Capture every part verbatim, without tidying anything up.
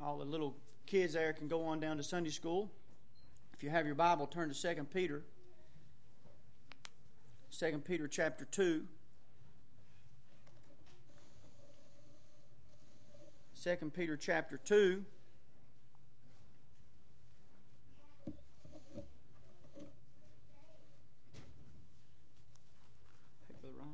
all the little kids there can go on down to Sunday school. If you have your Bible, turn to Second Peter. Second Peter chapter two. Second Peter chapter two. Hey, Brother Ron.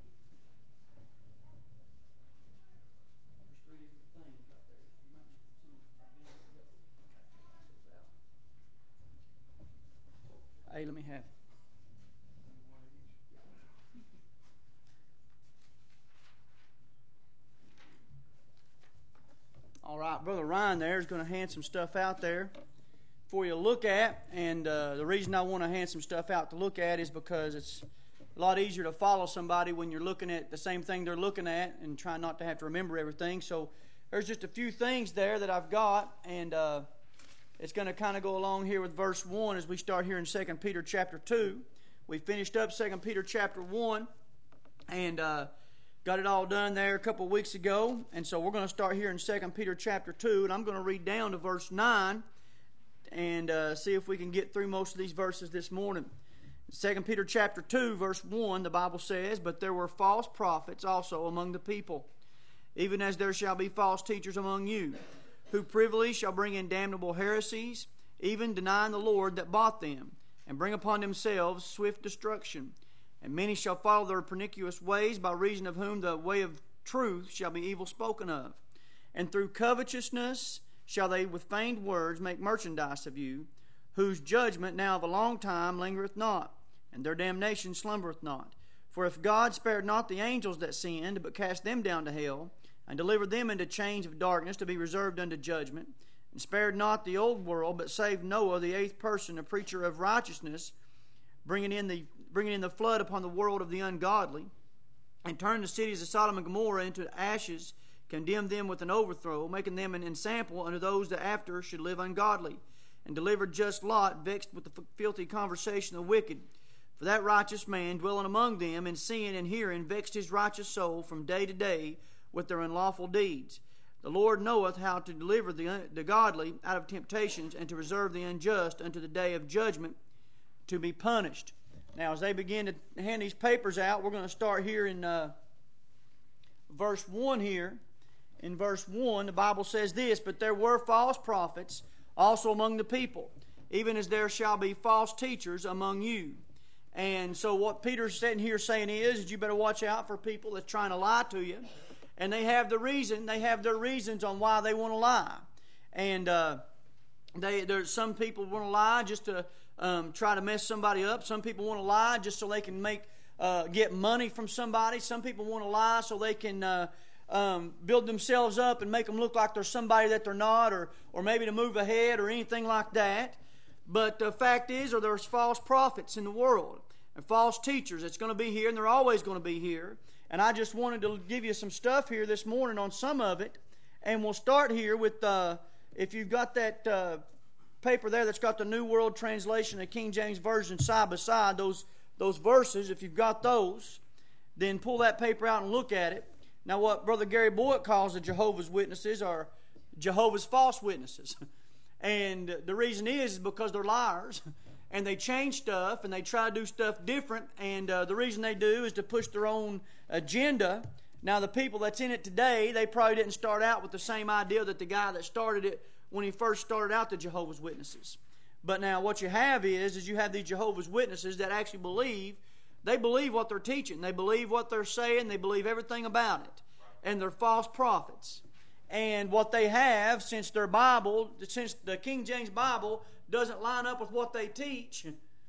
Hey, let me have it. All right, Brother Ryan there is going to hand some stuff out there for you to look at. And uh, the reason I want to hand some stuff out to look at is because it's a lot easier to follow somebody when you're looking at the same thing they're looking at and trying not to have to remember everything. So there's just a few things there that I've got, and uh, it's going to kind of go along here with verse one as we start here in Second Peter chapter two. We finished up Second Peter chapter one, and uh, got it all done there a couple of weeks ago, and so we're going to start here in Second Peter chapter two, and I'm going to read down to verse nine and uh, see if we can get through most of these verses this morning. Second Peter chapter two, verse one, the Bible says, "But there were false prophets also among the people, even as there shall be false teachers among you, who privily shall bring in damnable heresies, even denying the Lord that bought them, and bring upon themselves swift destruction. And many shall follow their pernicious ways, by reason of whom the way of truth shall be evil spoken of. And through covetousness shall they with feigned words make merchandise of you, whose judgment now of a long time lingereth not, and their damnation slumbereth not. For if God spared not the angels that sinned, but cast them down to hell, and delivered them into chains of darkness to be reserved unto judgment, and spared not the old world, but saved Noah, the eighth person, a preacher of righteousness, bringing in the bringing in the flood upon the world of the ungodly, and turned the cities of Sodom and Gomorrah into ashes, condemned them with an overthrow, making them an ensample unto those that after should live ungodly, and delivered just Lot, vexed with the filthy conversation of the wicked. For that righteous man, dwelling among them, and seeing and hearing, vexed his righteous soul from day to day with their unlawful deeds. The Lord knoweth how to deliver the, the godly out of temptations, and to reserve the unjust unto the day of judgment, to be punished." Now, as they begin to hand these papers out, we're going to start here in uh, verse one here. In verse one, the Bible says this, "But there were false prophets also among the people, even as there shall be false teachers among you." And so what Peter's sitting here saying is, is you better watch out for people that's trying to lie to you. And they have the reason, they have their reasons on why they want to lie. And uh, they there's some people want to lie just to Um, try to mess somebody up. Some people want to lie just so they can make uh, get money from somebody. Some people want to lie so they can uh, um, build themselves up and make them look like they're somebody that they're not, or or maybe to move ahead or anything like that. But the fact is, or there's false prophets in the world and false teachers. It's going to be here, and they're always going to be here. And I just wanted to give you some stuff here this morning on some of it, and we'll start here with uh, if you've got that. Uh, paper there that's got the New World Translation and King James Version side by side, those those verses, if you've got those, then pull that paper out and look at it. Now, what Brother Gary Boyd calls the Jehovah's Witnesses are Jehovah's false witnesses. And the reason is, is because they're liars, and they change stuff, and they try to do stuff different, and uh, the reason they do is to push their own agenda. Now, the people that's in it today, they probably didn't start out with the same idea that the guy that started it when he first started out the Jehovah's Witnesses. But now what you have is, is you have these Jehovah's Witnesses that actually believe, they believe what they're teaching. They believe what they're saying. They believe everything about it. And they're false prophets. And what they have, since their Bible, since the King James Bible doesn't line up with what they teach,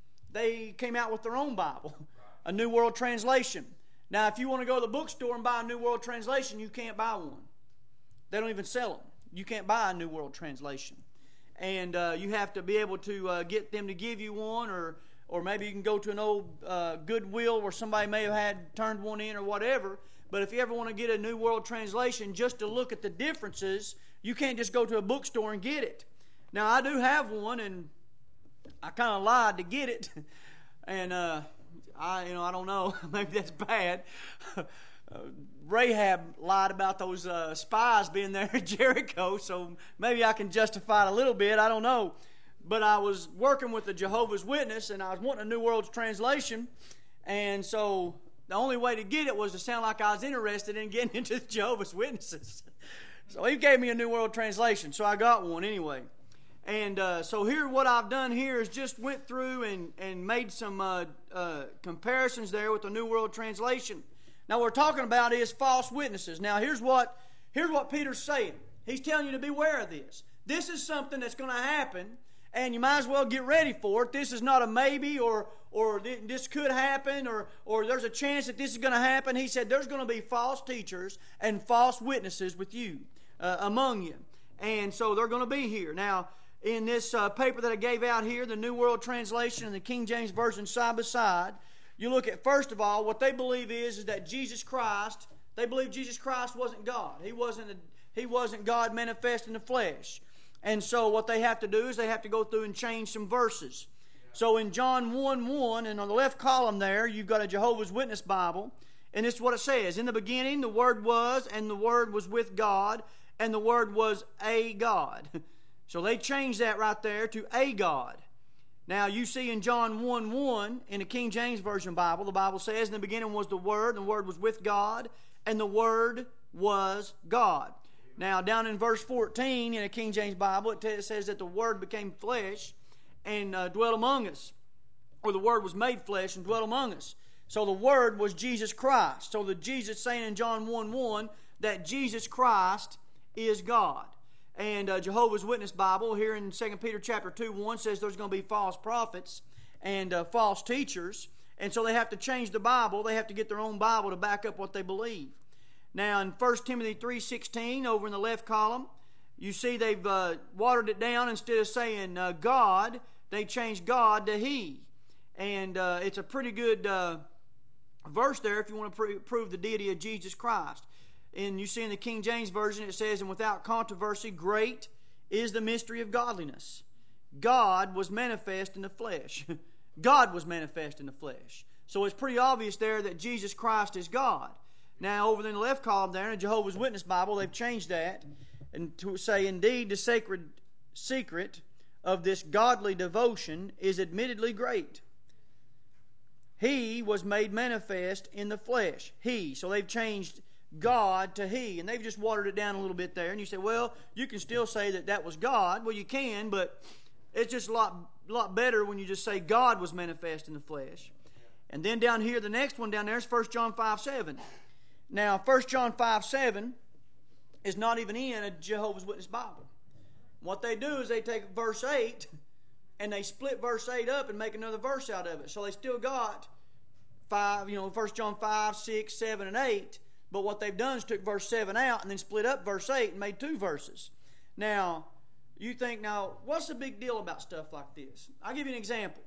they came out with their own Bible, a New World Translation. Now, if you want to go to the bookstore and buy a New World Translation, you can't buy one. They don't even sell them. You can't buy a New World Translation. And uh, you have to be able to uh, get them to give you one, or or maybe you can go to an old uh, Goodwill where somebody may have had turned one in or whatever. But if you ever want to get a New World Translation just to look at the differences, you can't just go to a bookstore and get it. Now, I do have one, and I kind of lied to get it. And uh, I, you know, I don't know. Maybe that's bad. uh, Rahab lied about those uh, spies being there at Jericho, so maybe I can justify it a little bit. I don't know. But I was working with the Jehovah's Witness, and I was wanting a New World Translation, and so the only way to get it was to sound like I was interested in getting into the Jehovah's Witnesses. So he gave me a New World Translation, so I got one anyway. And uh, so here, what I've done here is just went through and, and made some uh, uh, comparisons there with the New World Translation. Now, what we're talking about is false witnesses. Now, here's what here's what Peter's saying. He's telling you to beware of this. This is something that's going to happen, and you might as well get ready for it. This is not a maybe or or this could happen or, or there's a chance that this is going to happen. He said there's going to be false teachers and false witnesses with you, uh, among you. And so they're going to be here. Now, in this uh, paper that I gave out here, the New World Translation and the King James Version side by side, you look at, first of all, what they believe is, is that Jesus Christ, they believe Jesus Christ wasn't God. He wasn't, a, he wasn't God manifest in the flesh. And so what they have to do is they have to go through and change some verses. So in John one one, and on the left column there, you've got a Jehovah's Witness Bible. And this is what it says. In the beginning, the Word was, and the Word was with God, and the Word was a God. So they changed that right there to a God. Now you see in John one one, in the King James Version Bible, the Bible says, in the beginning was the Word, and the Word was with God, and the Word was God. Now down in verse fourteen, in the King James Bible, it, t- it says that the Word became flesh and uh, dwelt among us. Or the Word was made flesh and dwelt among us. So the Word was Jesus Christ. So the Jesus saying in John one one that Jesus Christ is God. And uh, Jehovah's Witness Bible here in Second Peter chapter two one says there's going to be false prophets and uh, false teachers. And so they have to change the Bible. They have to get their own Bible to back up what they believe. Now in First Timothy three sixteen, over in the left column, you see they've uh, watered it down. Instead of saying uh, God, they changed God to He. And uh, it's a pretty good uh, verse there if you want to pr- prove the deity of Jesus Christ. And you see in the King James Version it says, and without controversy, great is the mystery of godliness. God was manifest in the flesh. God was manifest in the flesh. So it's pretty obvious there that Jesus Christ is God. Now over in the left column there in the Jehovah's Witness Bible, they've changed that and to say, indeed, the sacred secret of this godly devotion is admittedly great. He was made manifest in the flesh. He. So they've changed God to He, and they've just watered it down a little bit there. And you say, well, you can still say that that was God. Well, you can, but it's just a lot, lot better when you just say God was manifest in the flesh. And then down here, the next one down there is First John five seven. Now, First John five seven is not even in a Jehovah's Witness Bible. What they do is they take verse eight and they split verse eight up and make another verse out of it. So they still got five, you know, First John five, six, seven, and eight. But what they've done is took verse seven out and then split up verse eight and made two verses. Now, you think, now, what's the big deal about stuff like this? I'll give you an example.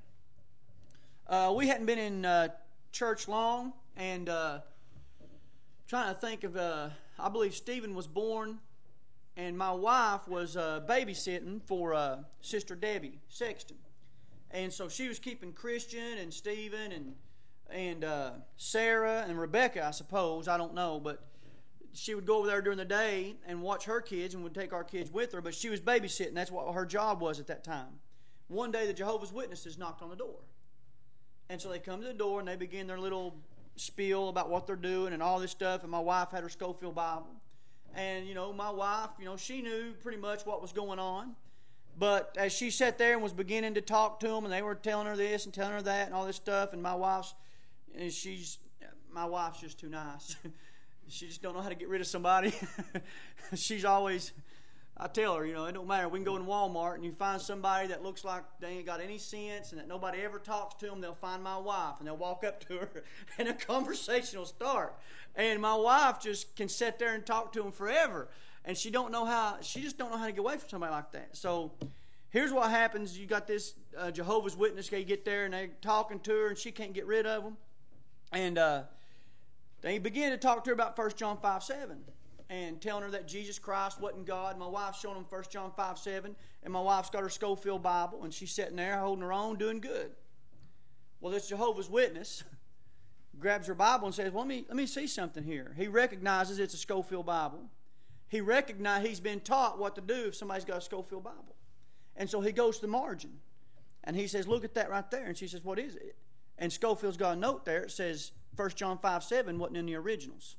Uh, we hadn't been in uh, church long, and uh, trying to think of, uh, I believe Stephen was born, and my wife was uh, babysitting for uh, Sister Debbie Sexton. And so she was keeping Christian and Stephen and and uh, Sarah and Rebecca, I suppose. I don't know, but she would go over there during the day and watch her kids and would take our kids with her, but she was babysitting. That's what her job was at that time. One day the Jehovah's Witnesses knocked on the door. And so they come to the door and they begin their little spiel about what they're doing and all this stuff, and my wife had her Schofield Bible. And, you know, my wife, you know, she knew pretty much what was going on. But as she sat there and was beginning to talk to them, and they were telling her this and telling her that and all this stuff, and my wife's, and she's, my wife's just too nice. She just don't know how to get rid of somebody. She's always, I tell her, you know, it don't matter. We can go in Walmart and you find somebody that looks like they ain't got any sense and that nobody ever talks to them, they'll find my wife and they'll walk up to her and a conversation will start. And my wife just can sit there and talk to them forever. And she don't know how, she just don't know how to get away from somebody like that. So here's what happens. You got this uh, Jehovah's Witness, they get there and they're talking to her and she can't get rid of them. And uh, they begin to talk to her about First John five seven and telling her that Jesus Christ wasn't God. My wife's showing them First John five seven, and my wife's got her Schofield Bible, and she's sitting there holding her own, doing good. Well, this Jehovah's Witness grabs her Bible and says, well, let me, let me see something here. He recognizes it's a Scofield Bible. He recognizes he's been taught what to do if somebody's got a Scofield Bible. And so he goes to the margin. And he says, look at that right there. And she says, what is it? And Scofield's got a note there. It says, First John five seven wasn't in the originals.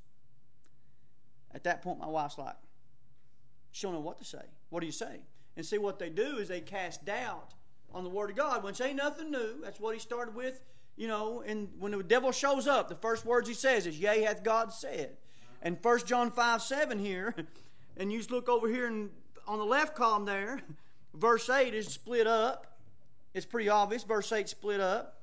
At that point, my wife's like, she don't know what to say. What do you say? And see, what they do is they cast doubt on the Word of God, which ain't nothing new. That's what he started with, you know, and when the devil shows up, the first words he says is, yea, hath God said. And First John five seven here, and you just look over here and on the left column there, verse eight is split up. It's pretty obvious. Verse eight split up.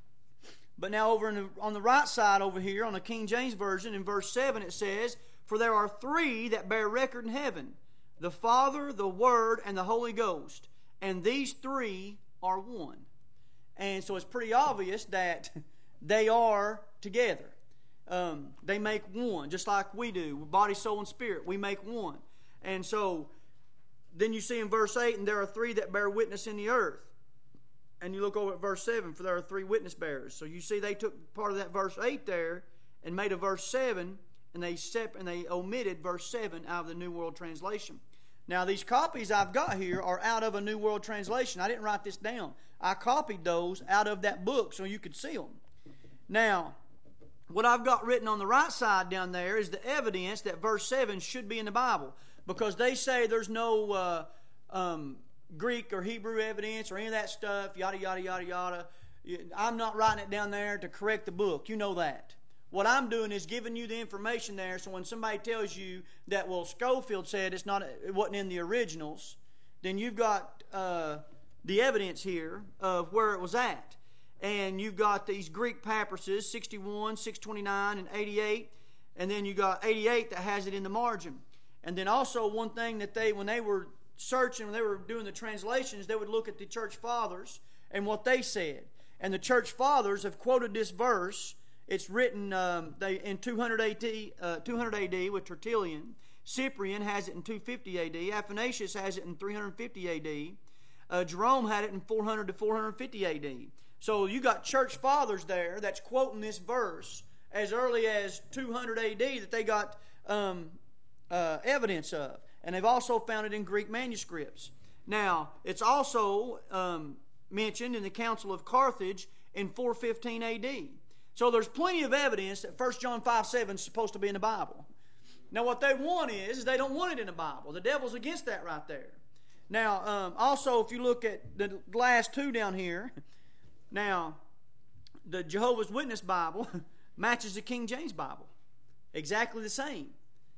But now over in the, on the right side over here, on the King James Version, in verse seven it says, for there are three that bear record in heaven, the Father, the Word, and the Holy Ghost. And these three are one. And so it's pretty obvious that they are together. Um, they make one, just like we do. Body, soul, and spirit. We make one. And so then you see in verse eight, and there are three that bear witness in the earth. And you look over at verse seven, for there are three witness bearers. So you see they took part of that verse eight there and made a verse seven, and they sep- and they omitted verse seven out of the New World Translation. Now, these copies I've got here are out of a New World Translation. I didn't write this down. I copied those out of that book so you could see them. Now, what I've got written on the right side down there is the evidence that verse seven should be in the Bible, because they say there's no uh, um, Greek or Hebrew evidence or any of that stuff, yada, yada, yada, yada. I'm not writing it down there to correct the book. You know that. What I'm doing is giving you the information there, so when somebody tells you that, well, Scofield said it's not, it wasn't in the originals, then you've got uh, the evidence here of where it was at. And you've got these Greek papyruses, sixty-one, six twenty-nine, and eighty-eight. And then you got eighty-eight that has it in the margin. And then also one thing that they, when they were searching, when they were doing the translations, they would look at the church fathers and what they said. And the church fathers have quoted this verse. It's written um, they, in two hundred A D, uh, two hundred A D with Tertullian. Cyprian has it in two fifty A D. Athanasius has it in three hundred fifty A D. Uh, Jerome had it in four hundred to four hundred fifty A D. So you got church fathers there that's quoting this verse as early as two hundred A D that they got um, uh, evidence of. And they've also found it in Greek manuscripts. Now, it's also um, mentioned in the Council of Carthage in four fifteen A D. So there's plenty of evidence that First John five seven is supposed to be in the Bible. Now what they want is, is they don't want it in the Bible. The devil's against that right there. Now, um, also if you look at the last two down here, now the Jehovah's Witness Bible matches the King James Bible. Exactly the same.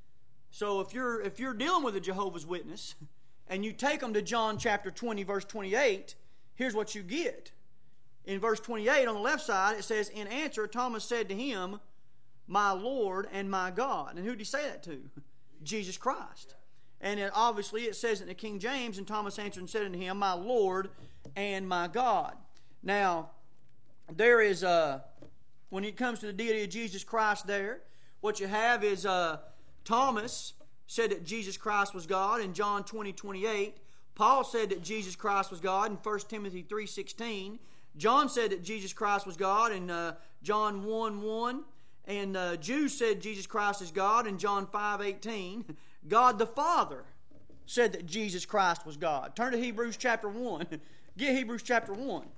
So if you're if you're dealing with a Jehovah's Witness and you take them to John chapter twenty, verse twenty-eight, here's what you get. In verse twenty-eight on the left side, it says, in answer, Thomas said to him, my Lord and my God. And who did he say that to? Jesus Christ. And it, obviously it says it in the King James, and Thomas answered and said unto him, my Lord and my God. Now, there is, uh, when it comes to the deity of Jesus Christ there, what you have is uh, Thomas said that Jesus Christ was God in John twenty, twenty-eight. Paul said that Jesus Christ was God in First Timothy three, sixteen. John said that Jesus Christ was God in uh, John one, one. And uh, Jews said Jesus Christ is God in John five, eighteen. God the Father said that Jesus Christ was God. Turn to Hebrews chapter one. Get Hebrews chapter one.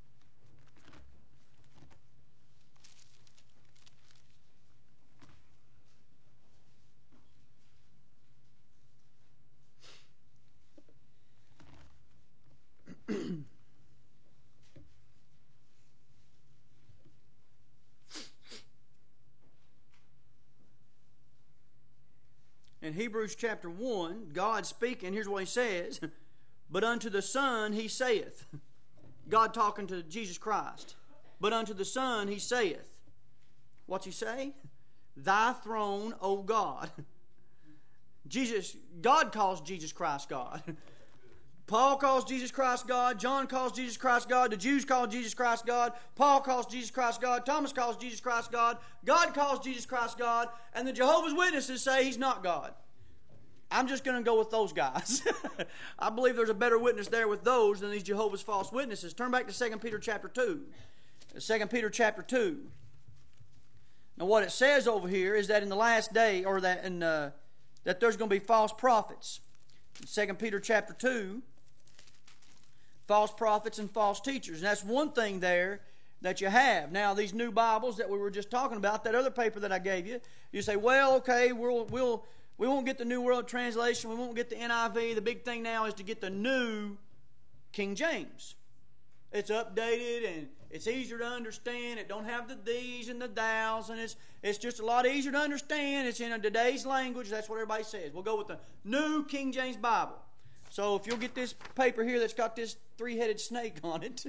In Hebrews chapter one, God speaking, here's what he says. But unto the Son he saith. God talking to Jesus Christ. But unto the Son he saith. What's he say? Thy throne, O God. Jesus, God calls Jesus Christ God. Paul calls Jesus Christ God. John calls Jesus Christ God. The Jews call Jesus Christ God. Paul calls Jesus Christ God. Thomas calls Jesus Christ God. God calls Jesus Christ God. And the Jehovah's Witnesses say he's not God. I'm just going to go with those guys. I believe there's a better witness there with those than these Jehovah's false witnesses. Turn back to Second Peter chapter two. Second Peter chapter two. Now, what it says over here is that in the last day, or that in uh, that there's going to be false prophets. In Second Peter chapter two, false prophets and false teachers. And that's one thing there that you have. Now, these new Bibles that we were just talking about, that other paper that I gave you, you say, well, okay, we'll we'll we won't get the New World Translation, we won't get the N I V. The big thing now is to get the new King James. It's updated and it's easier to understand. It don't have the these and the thous, and it's it's just a lot easier to understand. It's in today's language. That's what everybody says. We'll go with the new King James Bible. So if you'll get this paper here that's got this three-headed snake on it.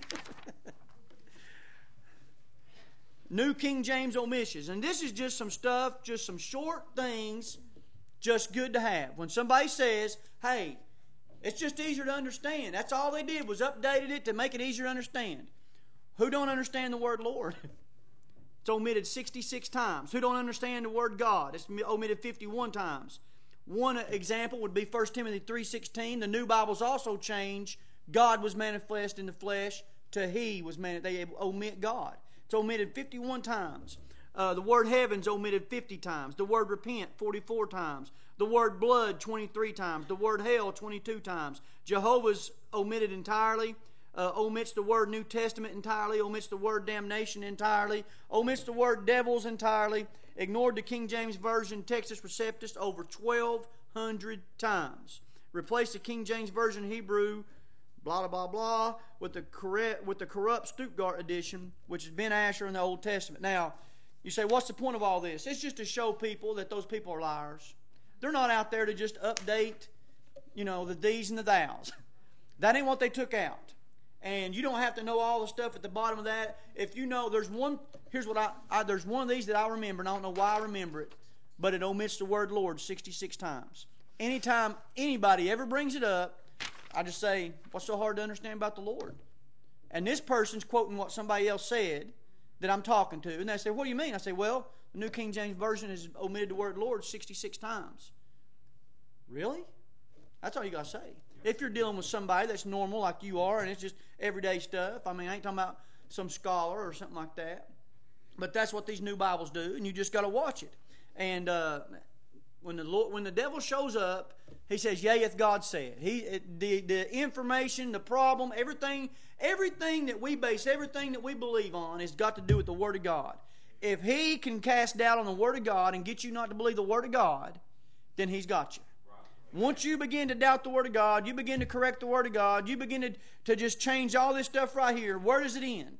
New King James omissions. And this is just some stuff, just some short things, just good to have. When somebody says, hey, it's just easier to understand. That's all they did was updated it to make it easier to understand. Who don't understand the word Lord? It's omitted sixty-six times. Who don't understand the word God? It's omitted fifty-one times. One example would be First Timothy three sixteen. The new Bibles also change. God was manifest in the flesh to He was manifest. They omit God. It's omitted fifty-one times. Uh, the word heaven's omitted fifty times. The word repent forty-four times. The word blood twenty-three times. The word hell twenty-two times. Jehovah's omitted entirely. Uh, omits the word New Testament entirely. Omits the word damnation entirely. Omits the word devils entirely. Ignored the King James Version Textus Receptus over twelve hundred times. Replaced the King James Version Hebrew, blah, blah, blah, blah, with the correct, with the corrupt Stuttgart edition, which is Ben Asher in the Old Testament. Now, you say, what's the point of all this? It's just to show people that those people are liars. They're not out there to just update, you know, the these and the thous. That ain't what they took out. And you don't have to know all the stuff at the bottom of that. If you know, there's one, here's what I, I there's one of these that I remember, and I don't know why I remember it, but it omits the word Lord sixty-six times. Anytime anybody ever brings it up, I just say, what's so hard to understand about the Lord? And this person's quoting what somebody else said that I'm talking to. And they say, what do you mean? I say, well, the New King James Version has omitted the word Lord sixty-six times. Really? That's all you got to say. If you're dealing with somebody that's normal like you are and it's just everyday stuff, I mean, I ain't talking about some scholar or something like that. But that's what these new Bibles do, and you just got to watch it. And uh, when the Lord, when the devil shows up, he says, yea, hath God said. He, the, the information, the problem, everything, everything that we base, everything that we believe on has got to do with the Word of God. If he can cast doubt on the Word of God and get you not to believe the Word of God, then he's got you. Once you begin to doubt the Word of God, you begin to correct the Word of God, you begin to, to just change all this stuff right here, where does it end?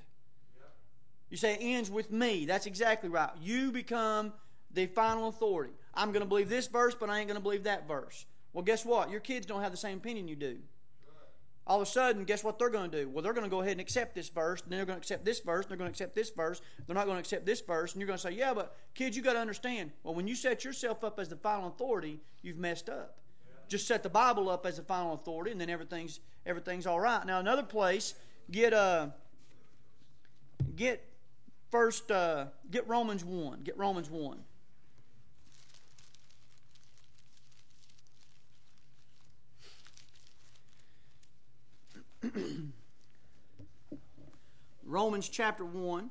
You say it ends with me. That's exactly right. You become the final authority. I'm going to believe this verse, but I ain't going to believe that verse. Well, guess what? Your kids don't have the same opinion you do. All of a sudden, guess what they're going to do? Well, they're going to go ahead and accept this verse, and then they're going to accept this verse, and they're going to accept this verse. They're not going to accept this verse, and you're going to say, yeah, but kids, you got to understand. Well, when you set yourself up as the final authority, you've messed up. Just set the Bible up as the final authority, and then everything's everything's all right. Now, another place, get uh, get first uh, get Romans one. Get Romans one. Romans chapter one.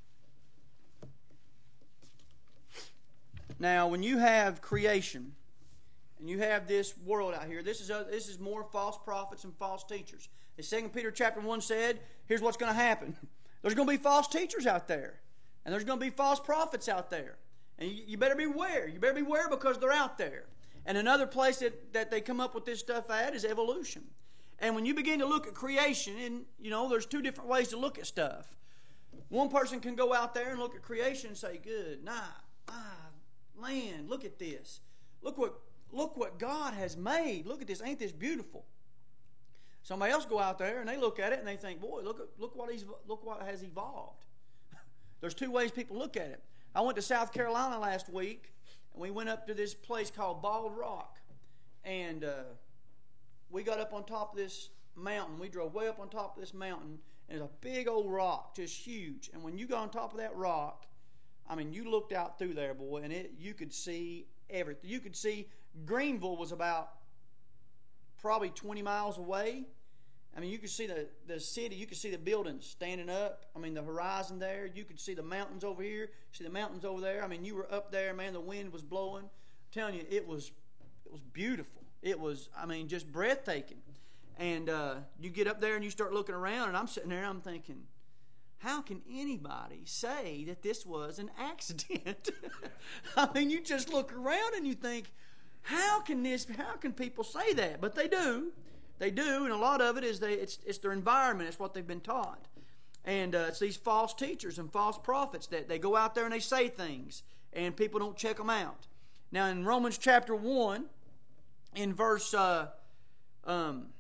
Now, when you have creation, and you have this world out here, this is a, this is more false prophets and false teachers. As Second Peter chapter one said, here's what's going to happen. There's going to be false teachers out there. And there's going to be false prophets out there. And you, you better beware. You better beware because they're out there. And another place that, that they come up with this stuff at is evolution. And when you begin to look at creation, and you know, there's two different ways to look at stuff. One person can go out there and look at creation and say, good, nah, ah, land, look at this. Look what Look what God has made. Look at this. Ain't this beautiful? Somebody else go out there and they look at it and they think, boy, look at, look what he's look what has evolved. There's two ways people look at it. I went to South Carolina last week and we went up to this place called Bald Rock. And uh, we got up on top of this mountain. We drove way up on top of this mountain, and it's a big old rock, just huge. And when you got on top of that rock, I mean, you looked out through there, boy, and it you could see everything. You could see Greenville was about probably twenty miles away, I mean, you could see the, the city, you could see the buildings standing up. I mean, the horizon there. You could see the mountains over here, see the mountains over there. I mean, you were up there, man, the wind was blowing. I'm telling you, it was it was beautiful. It was, I mean, just breathtaking. And uh, you get up there and you start looking around, and I'm sitting there and I'm thinking, how can anybody say that this was an accident? I mean, you just look around and you think, how can this, how can people say that? But they do. They do, and a lot of it is they, it's, it's their environment. It's what they've been taught. And uh, it's these false teachers and false prophets that they go out there and they say things, and people don't check them out. Now, in Romans chapter one, in verse uh, um,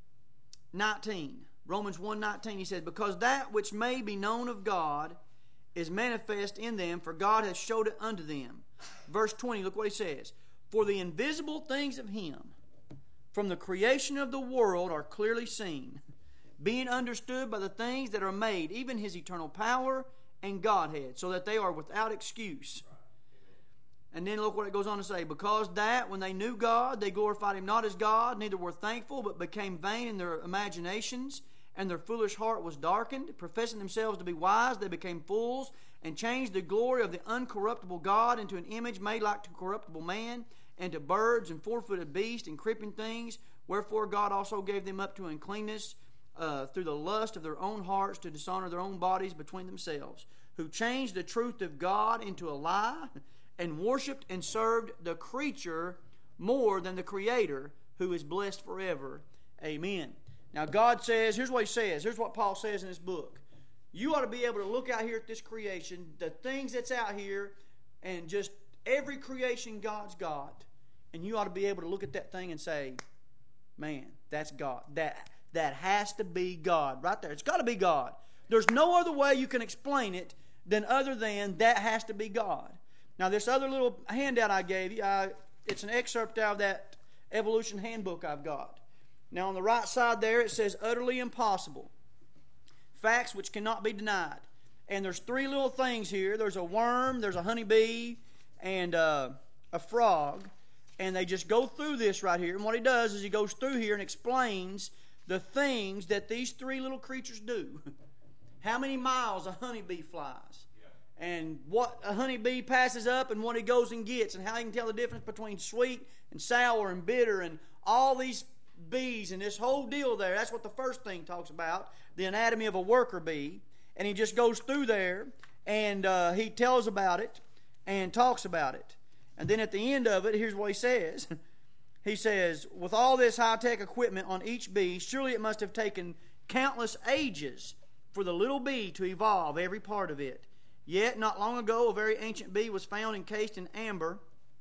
nineteen, Romans one nineteen, he says, because that which may be known of God is manifest in them, for God has showed it unto them. Verse twenty, look what he says. For the invisible things of him from the creation of the world are clearly seen, being understood by the things that are made, even his eternal power and Godhead, so that they are without excuse. And then look what it goes on to say. Because that, when they knew God, they glorified him not as God, neither were thankful, but became vain in their imaginations, and their foolish heart was darkened. Professing themselves to be wise, they became fools, and changed the glory of the uncorruptible God into an image made like to corruptible man, and to birds and four-footed beasts and creeping things. Wherefore God also gave them up to uncleanness uh, through the lust of their own hearts, to dishonor their own bodies between themselves, who changed the truth of God into a lie, and worshipped and served the creature more than the Creator, who is blessed forever. Amen. Now God says, here's what he says, here's what Paul says in his book. You ought to be able to look out here at this creation, the things that's out here, and just every creation God's got, and you ought to be able to look at that thing and say, man, that's God. That, that has to be God. Right there. It's got to be God. There's no other way you can explain it than other than that has to be God. Now, this other little handout I gave you, I, it's an excerpt out of that evolution handbook I've got. Now, on the right side there, it says utterly impossible. Facts which cannot be denied. And there's three little things here. There's a worm, there's a honeybee, and uh, a frog. And they just go through this right here. And what he does is he goes through here and explains the things that these three little creatures do. How many miles a honeybee flies. And what a honeybee passes up and what he goes and gets. And how he can tell the difference between sweet and sour and bitter. And all these bees and this whole deal there. That's what the first thing talks about. The anatomy of a worker bee. And he just goes through there. And uh, he tells about it. And talks about it. And then at the end of it, here's what he says. He says, with all this high-tech equipment on each bee, surely it must have taken countless ages for the little bee to evolve every part of it. Yet, not long ago, a very ancient bee was found encased in amber.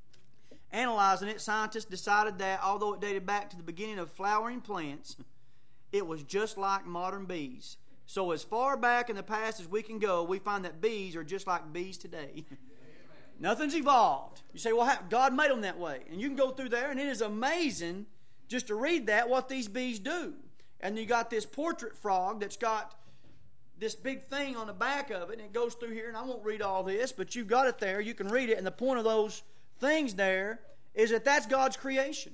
Analyzing it, scientists decided that, although it dated back to the beginning of flowering plants, it was just like modern bees. So as far back in the past as we can go, we find that bees are just like bees today. Nothing's evolved. You say, well, how, God made them that way. And you can go through there, and it is amazing just to read that, what these bees do. And you got this portrait frog that's got this big thing on the back of it, and it goes through here, and I won't read all this, but you've got it there. You can read it, and the point of those things there is that that's God's creation.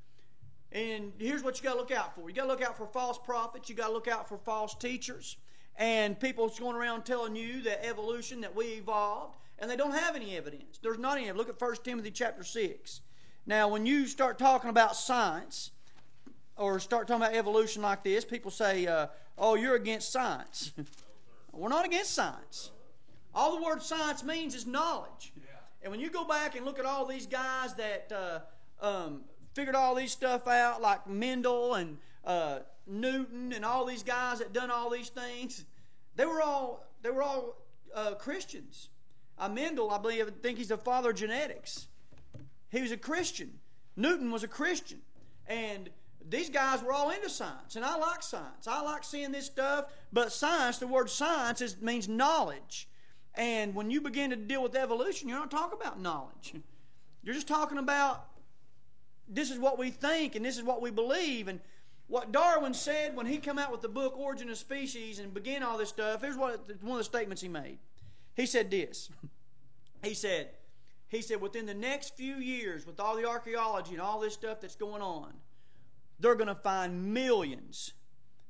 And here's what you got to look out for. You got to look out for false prophets. You got to look out for false teachers. And people going around telling you that evolution, that we evolved, and they don't have any evidence. There's not any. Look at First Timothy chapter six. Now, when you start talking about science, or start talking about evolution like this, people say, uh, oh, you're against science. We're not against science. All the word science means is knowledge. And when you go back and look at all these guys that uh, um, figured all these stuff out, like Mendel and uh, Newton and all these guys that done all these things, they were all they were all uh, Christians. Uh, Mendel, I believe, I think he's the father of genetics. He was a Christian. Newton was a Christian. And these guys were all into science. And I like science. I like seeing this stuff. But science, the word science is, means knowledge. And when you begin to deal with evolution, you're not talking about knowledge. You're just talking about this is what we think and this is what we believe. And what Darwin said when he came out with the book Origin of Species and began all this stuff, here's what one of the statements he made. He said this. He said, he said, within the next few years, with all the archaeology and all this stuff that's going on, they're going to find millions,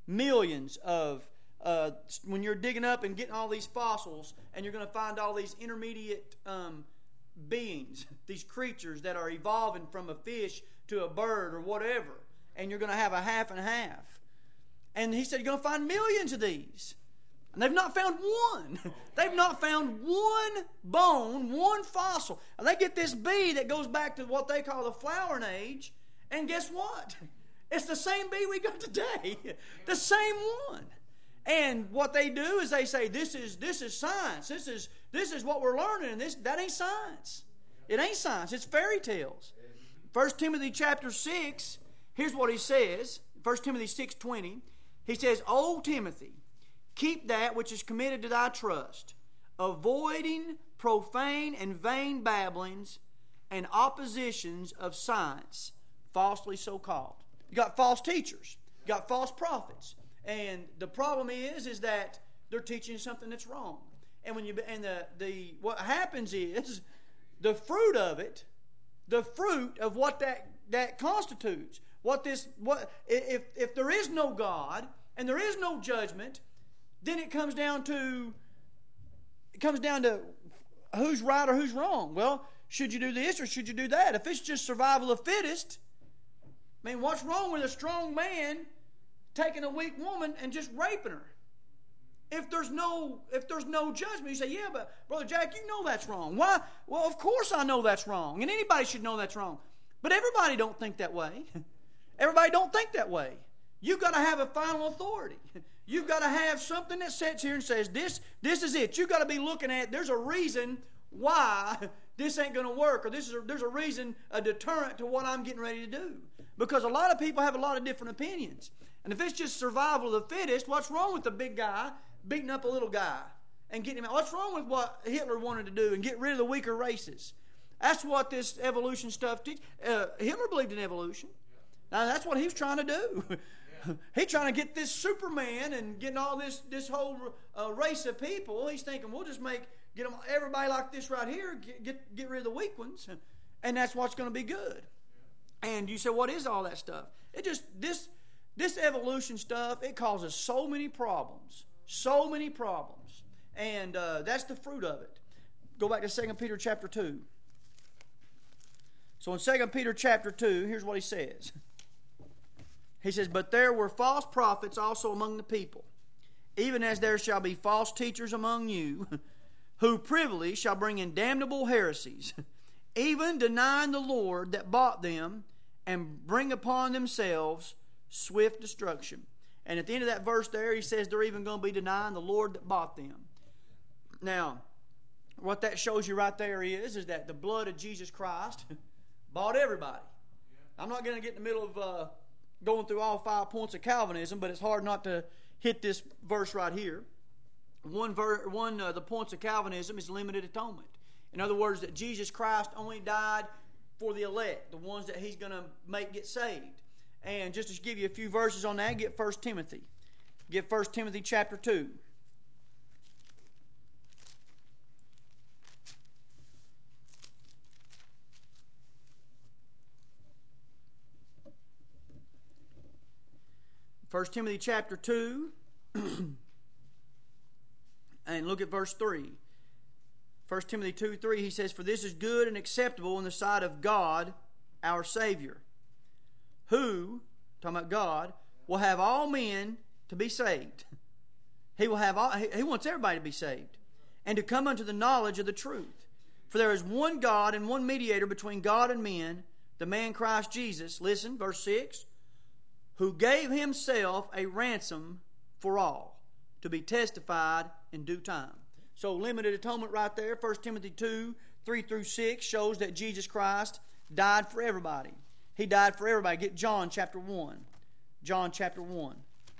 millions of, uh, when you're digging up and getting all these fossils, and you're going to find all these intermediate um, beings, these creatures that are evolving from a fish to a bird or whatever, and you're going to have a half and half. And he said you're going to find millions of these. And they've not found one. They've not found one bone, one fossil. And they get this bee that goes back to what they call the flowering age. And guess what? It's the same bee we got today. The same one. And what they do is they say, this is this is science. This is this is what we're learning. And this that ain't science. It ain't science. It's fairy tales. First Timothy chapter six, here's what he says. First Timothy six twenty. He says, O Timothy, keep that which is committed to thy trust, avoiding profane and vain babblings and oppositions of science, falsely so called. You got false teachers. You got false prophets. And the problem is, is that they're teaching something that's wrong. And when you and the, the what happens is the fruit of it, the fruit of what that, that constitutes, what this what if if there is no God and there is no judgment, then it comes down to it comes down to who's right or who's wrong. Well, should you do this or should you do that? If it's just survival of the fittest, I mean, what's wrong with a strong man taking a weak woman and just raping her? If there's no if there's no judgment, you say, yeah, but Brother Jack, you know that's wrong. Why? Well, of course I know that's wrong, and anybody should know that's wrong. But everybody don't think that way. Everybody don't think that way. You've got to have a final authority. You've got to have something that sits here and says, this, this is it. You've got to be looking at, there's a reason why this ain't going to work, or this is a, there's a reason, a deterrent to what I'm getting ready to do. Because a lot of people have a lot of different opinions. And if it's just survival of the fittest, what's wrong with the big guy beating up a little guy and getting him out? What's wrong with what Hitler wanted to do and get rid of the weaker races? That's what this evolution stuff teaches. Uh, Hitler believed in evolution. Now, that's what he was trying to do. He's trying to get this Superman and getting all this this whole uh, race of people. He's thinking, we'll just make get them everybody like this right here, get get, get rid of the weak ones, and that's what's going to be good. And you say, what is all that stuff? It just this this evolution stuff. It causes so many problems, so many problems, and uh, that's the fruit of it. Go back to Second Peter chapter two. So in Second Peter chapter two, here's what he says. He says, but there were false prophets also among the people, even as there shall be false teachers among you, who privily shall bring in damnable heresies, even denying the Lord that bought them, and bring upon themselves swift destruction. And at the end of that verse there, he says they're even going to be denying the Lord that bought them. Now, what that shows you right there is, is that the blood of Jesus Christ bought everybody. I'm not going to get in the middle of uh, going through all five points of Calvinism, but it's hard not to hit this verse right here. One, ver- one uh, the points of Calvinism is limited atonement. In other words, that Jesus Christ only died for the elect, the ones that he's going to make get saved. And just to give you a few verses on that, get First Timothy. Get First Timothy chapter two. First Timothy chapter two, and look at verse three. First Timothy two, three, he says, for this is good and acceptable in the sight of God, our Savior, who, talking about God, will have all men to be saved. He will have all, he wants everybody to be saved, and to come unto the knowledge of the truth. For there is one God and one mediator between God and men, the man Christ Jesus. Listen, verse six. Who gave himself a ransom for all, to be testified in due time. So limited atonement right there, First Timothy two, three through six, shows that Jesus Christ died for everybody. He died for everybody. Get John chapter one. John chapter one.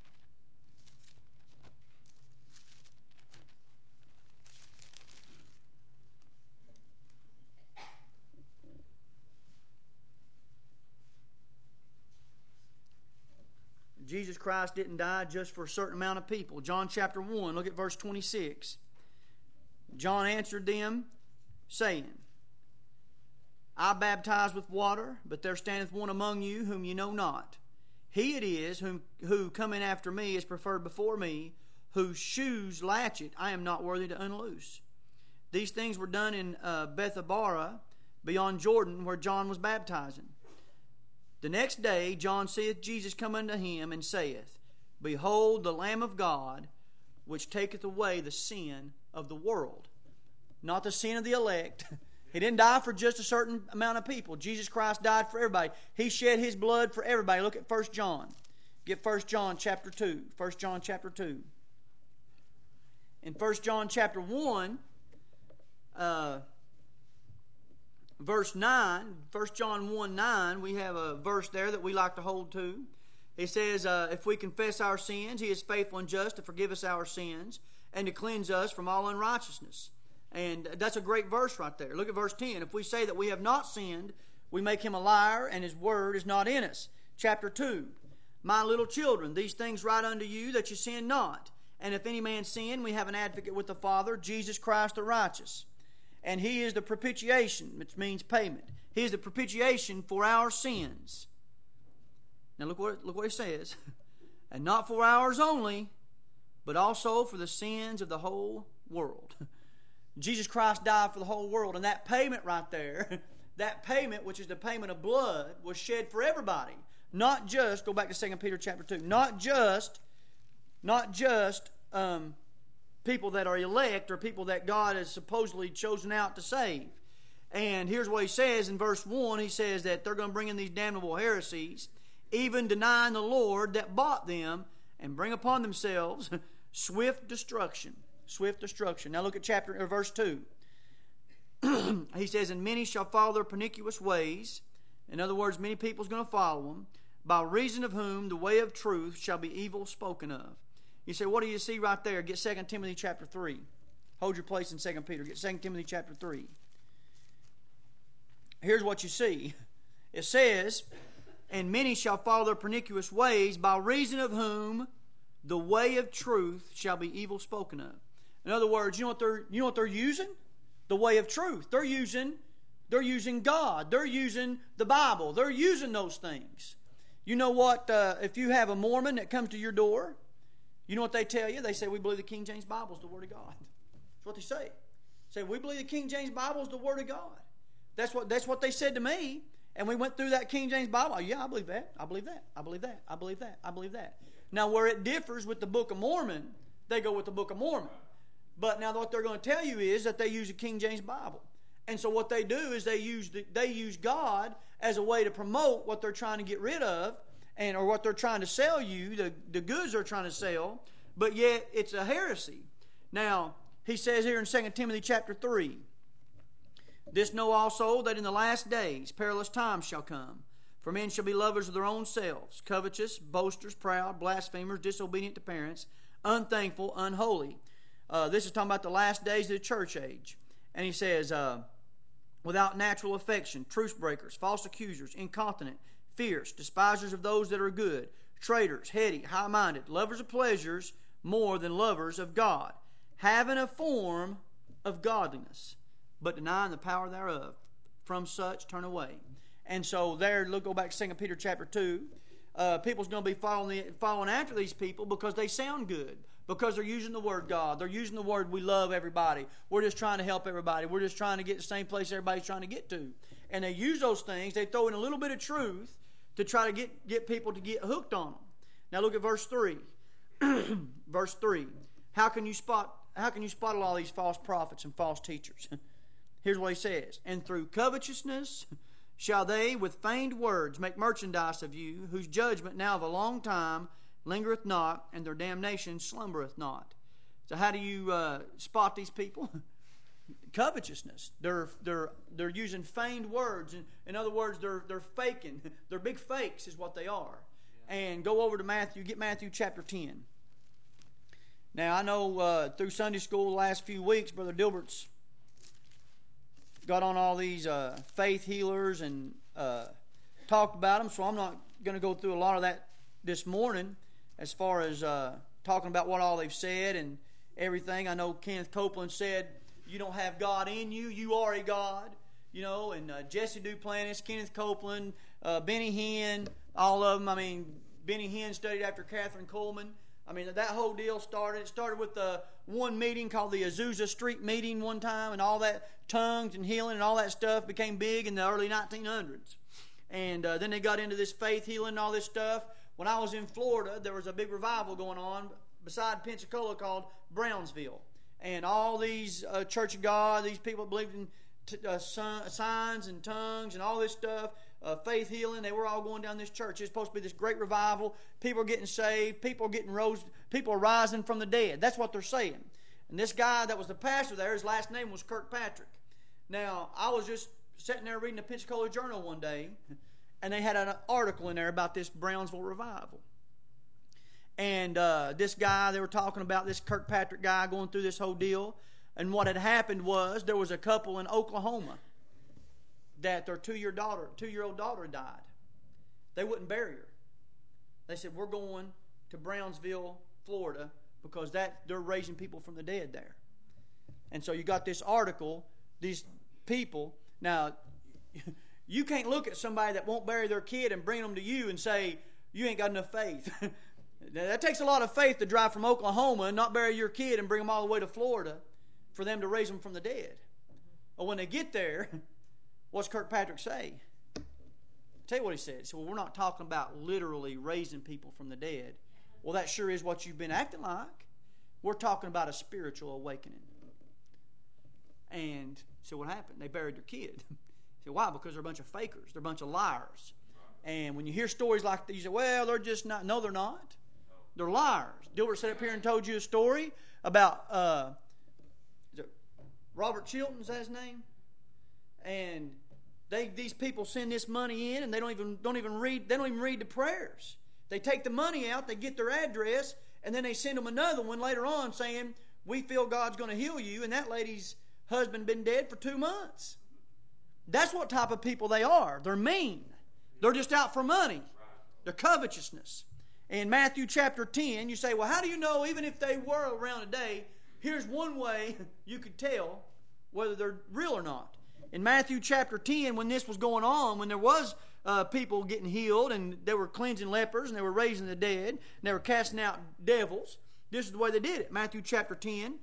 Jesus Christ didn't die just for a certain amount of people. John chapter one, look at verse twenty-six. John answered them, saying, I baptize with water, but there standeth one among you whom you know not. He it is whom, who coming after me is preferred before me, whose shoes latchet I am not worthy to unloose. These things were done in uh, Bethabara, beyond Jordan, where John was baptizing. The next day John seeth Jesus come unto him, and saith, Behold the Lamb of God, which taketh away the sin of the world. Not the sin of the elect. He didn't die for just a certain amount of people. Jesus Christ died for everybody. He shed His blood for everybody. Look at First John. Get First John chapter two. First John chapter two. In First John chapter one, uh, verse nine, First John one nine, we have a verse there that we like to hold to. It says, uh, if we confess our sins, He is faithful and just to forgive us our sins and to cleanse us from all unrighteousness. And that's a great verse right there. Look at verse ten. If we say that we have not sinned, we make Him a liar, and His word is not in us. Chapter two. My little children, these things write unto you, that you sin not. And if any man sin, we have an advocate with the Father, Jesus Christ the righteous. And He is the propitiation, which means payment. He is the propitiation for our sins. Now look what, look what He says. And not for ours only, but also for the sins of the whole world. Jesus Christ died for the whole world, and that payment right there, that payment, which is the payment of blood, was shed for everybody. Not just, go back to Second Peter chapter two, not just, not just um, people that are elect or people that God has supposedly chosen out to save. And here's what He says in verse one. He says that they're going to bring in these damnable heresies, even denying the Lord that bought them, and bring upon themselves swift destruction. Swift destruction. Now look at chapter or verse two. He says, and many shall follow their pernicious ways. In other words, many people's going to follow them, by reason of whom the way of truth shall be evil spoken of. You say, what do you see right there? Get Second Timothy chapter three. Hold your place in Second Peter. Get Second Timothy chapter three. Here's what you see. It says, and many shall follow their pernicious ways, by reason of whom the way of truth shall be evil spoken of. In other words, you know what they're you know what they're using? The way of truth. They're using they're using God. They're using the Bible. They're using those things. You know what? Uh, if you have a Mormon that comes to your door, you know what they tell you? They say, we believe the King James Bible is the Word of God. That's what they say. They say, we believe the King James Bible is the Word of God. That's what that's what they said to me. And we went through that King James Bible. Oh, yeah, I believe that. I believe that. I believe that. I believe that. I believe that. Now, where it differs with the Book of Mormon, they go with the Book of Mormon. But now what they're going to tell you is that they use the King James Bible. And so what they do is they use the, they use God as a way to promote what they're trying to get rid of, and or what they're trying to sell you, the, the goods they're trying to sell, but yet it's a heresy. Now, he says here in Second Timothy chapter three, this know also that in the last days perilous times shall come. For men shall be lovers of their own selves, covetous, boasters, proud, blasphemers, disobedient to parents, unthankful, unholy. Uh, this is talking about the last days of the church age. And he says, uh, without natural affection, truce breakers, false accusers, incontinent, fierce, despisers of those that are good, traitors, heady, high-minded, lovers of pleasures more than lovers of God, having a form of godliness, but denying the power thereof. From such turn away. And so there, look, go back to Second Peter chapter two. Uh, people's going to be following, the, following after these people because they sound good. Because they're using the word God. They're using the word we love everybody. We're just trying to help everybody. We're just trying to get the same place everybody's trying to get to. And they use those things. They throw in a little bit of truth to try to get, get people to get hooked on them. Now look at verse three. Verse three. How can you spot how can you spot all these false prophets and false teachers? Here's what he says. And through covetousness shall they with feigned words make merchandise of you, whose judgment now of a long time lingereth not, and their damnation slumbereth not. So how do you uh, spot these people? Covetousness. They're they're they're using feigned words. In, in other words, they're they're faking. They're big fakes, is what they are. Yeah. And go over to Matthew. Get Matthew chapter ten. Now I know uh, through Sunday school the last few weeks, Brother Dilbert's got on all these uh, faith healers and uh, talked about them. So I'm not going to go through a lot of that this morning. As far as uh, talking about what all they've said and everything. I know Kenneth Copeland said, you don't have God in you, you are a God. You know, and uh, Jesse Duplantis, Kenneth Copeland, uh, Benny Hinn, all of them. I mean, Benny Hinn studied after Catherine Coleman. I mean, that whole deal started. It started with the one meeting called the Azusa Street meeting one time, and all that tongues and healing and all that stuff became big in the early nineteen hundreds. And uh, then they got into this faith healing and all this stuff. When I was in Florida, there was a big revival going on beside Pensacola called Brownsville. And all these uh, Church of God, these people believed in t- uh, signs and tongues and all this stuff, uh, faith healing. They were all going down this church. It's supposed to be this great revival. People are getting saved. People are getting rose. People are rising from the dead. That's what they're saying. And this guy that was the pastor there, his last name was Kirkpatrick. Now, I was just sitting there reading the Pensacola Journal one day, and they had an article in there about this Brownsville revival. And uh, this guy, they were talking about this Kirkpatrick guy going through this whole deal. And what had happened was there was a couple in Oklahoma that their two-year daughter, two-year-old daughter died. They wouldn't bury her. They said, we're going to Brownsville, Florida, because that they're raising people from the dead there. And so you got this article, these people. Now, you can't look at somebody that won't bury their kid and bring them to you and say, you ain't got enough faith. Now, that takes a lot of faith to drive from Oklahoma and not bury your kid and bring them all the way to Florida for them to raise them from the dead. But when they get there, what's Kirkpatrick say? I'll tell you what he said. He said, well, we're not talking about literally raising people from the dead. Well, that sure is what you've been acting like. We're talking about a spiritual awakening. And so what happened? They buried their kid. He said, why? Because they're a bunch of fakers. They're a bunch of liars. And when you hear stories like these, you say, well, they're just not. No, they're not. They're liars. Dilbert sat up here and told you a story about uh, is it Robert Chilton, is that his name? And they these people send this money in, and they don't even don't even read they don't even read the prayers. They take the money out, they get their address, and then they send them another one later on saying, we feel God's going to heal you, and that lady's husband been dead for two months. That's what type of people they are. They're mean. They're just out for money. They're covetousness. In Matthew chapter ten, you say, well, how do you know, even if they were around today, here's one way you could tell whether they're real or not. In Matthew chapter ten, when this was going on, when there was uh, people getting healed, and they were cleansing lepers, and they were raising the dead, and they were casting out devils, this is the way they did it. Matthew chapter ten,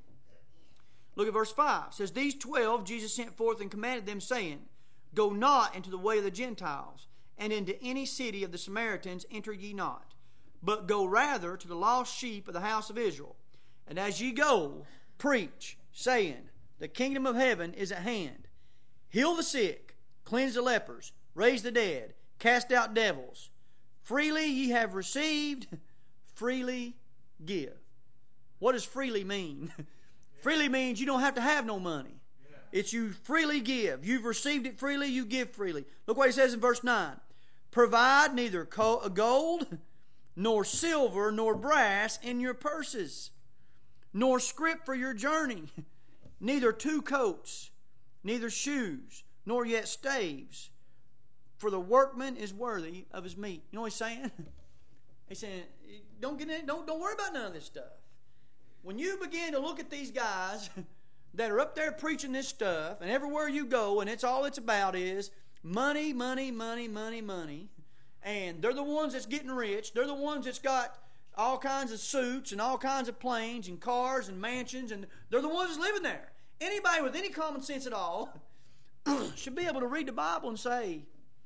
look at verse five. It says, these twelve Jesus sent forth and commanded them, saying, go not into the way of the Gentiles, and into any city of the Samaritans enter ye not, but go rather to the lost sheep of the house of Israel. And as ye go, preach, saying, the kingdom of heaven is at hand. Heal the sick, cleanse the lepers, raise the dead, cast out devils. Freely ye have received, freely give. What does freely mean? Freely means you don't have to have no money. It's you freely give. You've received it freely, you give freely. Look what he says in verse nine. Provide neither gold, nor silver, nor brass in your purses, nor scrip for your journey, neither two coats, neither shoes, nor yet staves, for the workman is worthy of his meat. You know what he's saying? He's saying, don't get in, don't don't worry about none of this stuff. When you begin to look at these guys that are up there preaching this stuff, and everywhere you go, and it's all it's about is money, money, money, money, money. And they're the ones that's getting rich. They're the ones that's got all kinds of suits and all kinds of planes and cars and mansions. And they're the ones that's living there. Anybody with any common sense at all should be able to read the Bible and say,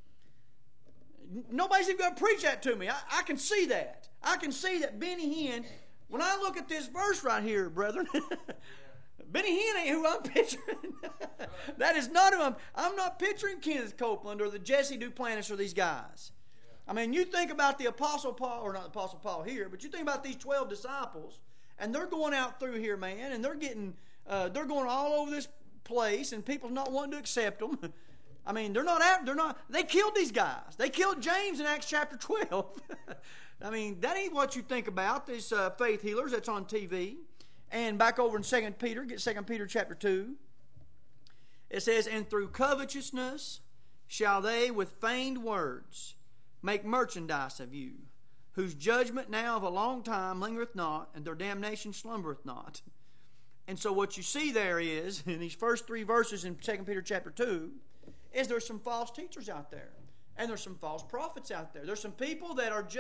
nobody's even going to preach that to me. I, I can see that. I can see that Benny Hinn, when I look at this verse right here, brethren, Benny Hinn ain't who I'm picturing. That is not who I'm. I'm not picturing Kenneth Copeland or the Jesse Duplantis or these guys. I mean, you think about the Apostle Paul, or not the Apostle Paul here, but you think about these twelve disciples, and they're going out through here, man, and they're getting, uh, they're going all over this place, and people's not wanting to accept them. I mean, they're not, they're not, they killed these guys. They killed James in Acts chapter twelve. I mean, that ain't what you think about, these uh, faith healers that's on T V. And back over in Second Peter, get Second Peter chapter two. It says, and through covetousness shall they with feigned words make merchandise of you, whose judgment now of a long time lingereth not, and their damnation slumbereth not. And so what you see there is, in these first three verses in Second Peter chapter two, is there's some false teachers out there. And there's some false prophets out there. There's some people that are just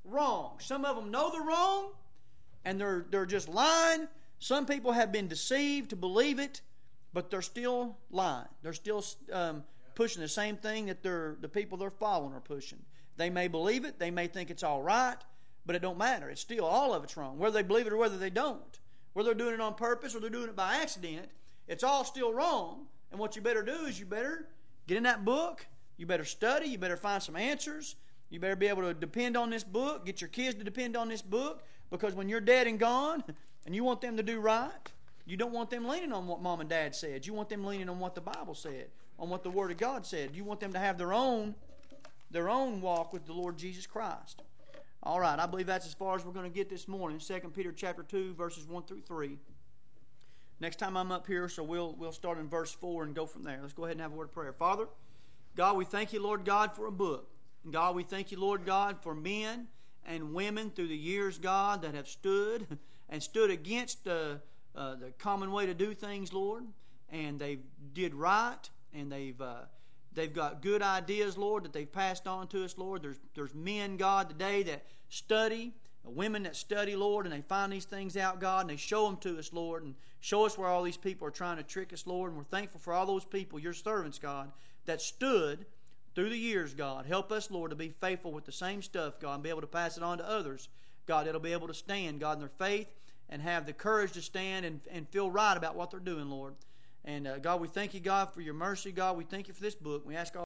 wrong. Some of them know they're wrong, and they're, they're just lying. Some people have been deceived to believe it, but they're still lying. They're still um, pushing the same thing that they're, the people they're following are pushing. They may believe it. They may think it's all right, but it don't matter. It's still, all of it's wrong, whether they believe it or whether they don't. Whether they're doing it on purpose or they're doing it by accident, it's all still wrong. And what you better do is you better get in that book. You better study. You better find some answers. You better be able to depend on this book. Get your kids to depend on this book, because when you're dead and gone and you want them to do right, you don't want them leaning on what mom and dad said. You want them leaning on what the Bible said, on what the Word of God said. You want them to have their own, their own walk with the Lord Jesus Christ. All right, I believe that's as far as we're going to get this morning. Second Peter chapter two, verses one through three. Next time I'm up here, so we'll we'll start in verse four and go from there. Let's go ahead and have a word of prayer. Father, God, we thank you, Lord God, for a book. And God, we thank you, Lord God, for men and women through the years, God, that have stood and stood against uh, uh, the common way to do things, Lord. And they did right, and they've uh, they've got good ideas, Lord, that they've passed on to us, Lord. There's there's men, God, today that study, women that study, Lord, and they find these things out, God, and they show them to us, Lord, and show us where all these people are trying to trick us, Lord. And we're thankful for all those people, your servants, God, that stood through the years, God. Help us, Lord, to be faithful with the same stuff, God, and be able to pass it on to others, God, that'll be able to stand, God, in their faith and have the courage to stand and, and feel right about what they're doing, Lord. And, uh, God, we thank you, God, for your mercy, God. We thank you for this book. We ask all